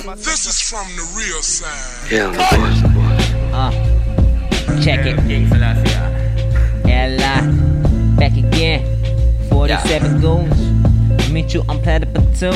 This is from the real side. Yeah, Check it. L.I. Back again. 47 goons. Meet you on Platypus 2,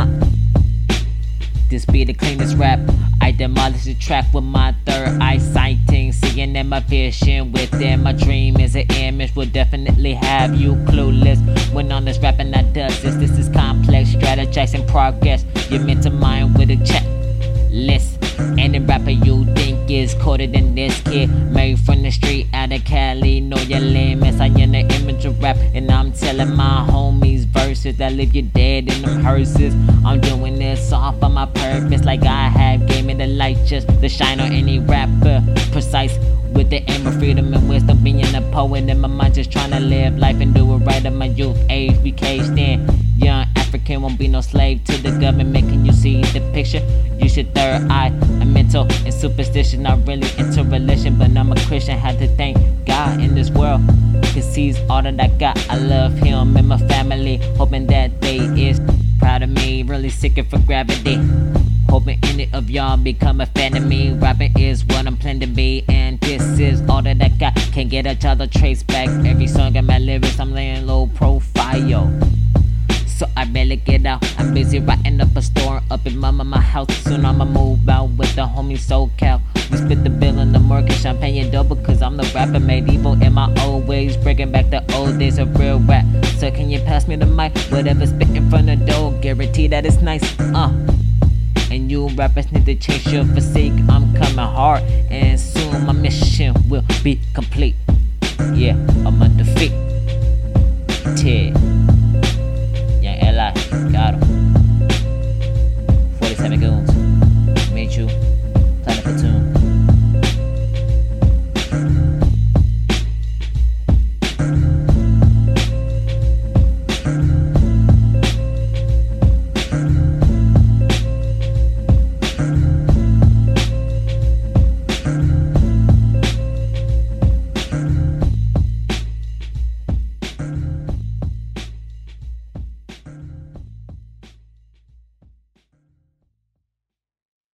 This be the cleanest rap. I demolish the track with my third eye sighting, seeing in my vision. Within my dream is an image will definitely have you clueless. When on this rapping I does this is complex, strategizing progress. You're meant to mind with a checklist. Any rapper you think is colder than this kid, made from the street out of Cali, know your limits. I in the image of rap, and I'm telling my homies verses that leave you dead in them hearses. I'm doing this all for my purpose, like I have gave me the light just to shine on any rapper. Precise with the aim of freedom and wisdom, being a poet in my mind, just trying to live life and do it right at my youth age. We caged in, young African won't be no slave to the government, making you see the picture. You should third eye, a mental and superstition, not really into religion, but I'm a Christian. Had to thank God in this world, cause he's all that I got. I love him and my family, hoping that they is proud of me, really seeking for gravity. Hoping any of y'all become a fan of me. Rapping is what I'm planning to be, and this is all that I got. Can't get each other trace back. Every song got my lyrics, I'm laying low profile, so I barely get out. I'm busy writing up a store up in my house. Soon I'ma move out with the homie SoCal. We split the bill in the mortgage, champagne and double, cause I'm the rapper made evil in my old ways, bringing back the old days of real rap. So can you pass me the mic? Whatever spitting from the door, guarantee that it's nice. And you rappers need to change your physique. I'm coming hard, and soon my mission will be complete. Yeah, I'm undefeated.